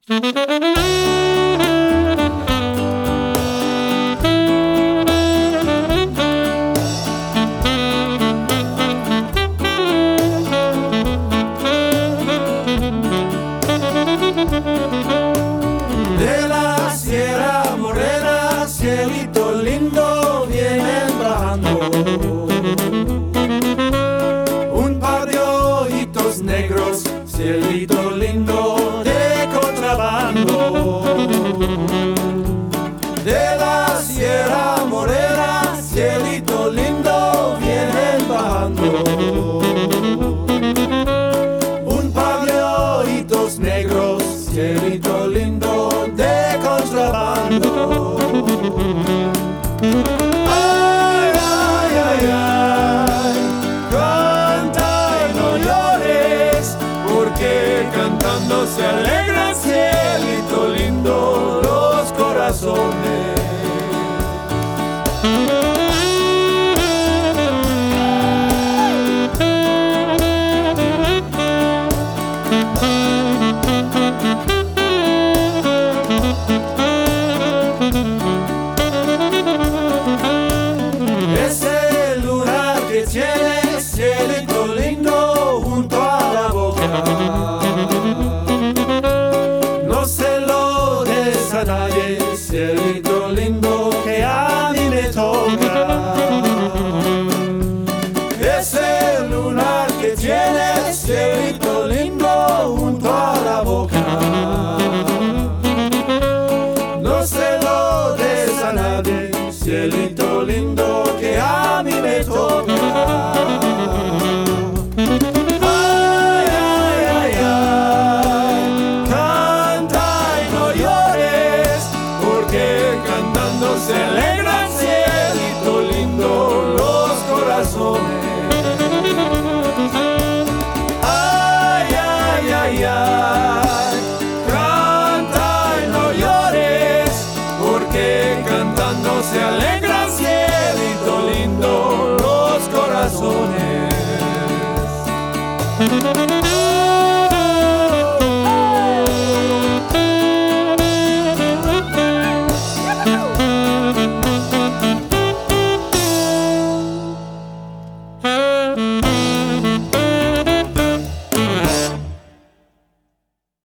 De la Sierra Morena, cielito lindo, vienen bajando un par de ojitos negros, cielito lindo de contrabando. De la Sierra Morena, cielito lindo, vienen bajando un par de ojitos negros, cielito lindo de contrabando. Ay, ay, ay, ay, canta y no llores, porque cantando se alegra, cielito lindo, los corazones. Ese lunar que tiene, cielito lindo, junto a la boca, no se lo des a nadie, cielito lindo, que a mí me toca. Ese lunar que tiene, cielito lindo, junto a la boca, no se lo des a nadie, cielito lindo, que a mí me toca. Ay, ay, ay, ay, canta y no llores, porque cantando se alegran, cielito lindo, los corazones. Ay, ay, ay, ay, canta y no llores, porque cantando se alegran, cielito lindo, los corazones.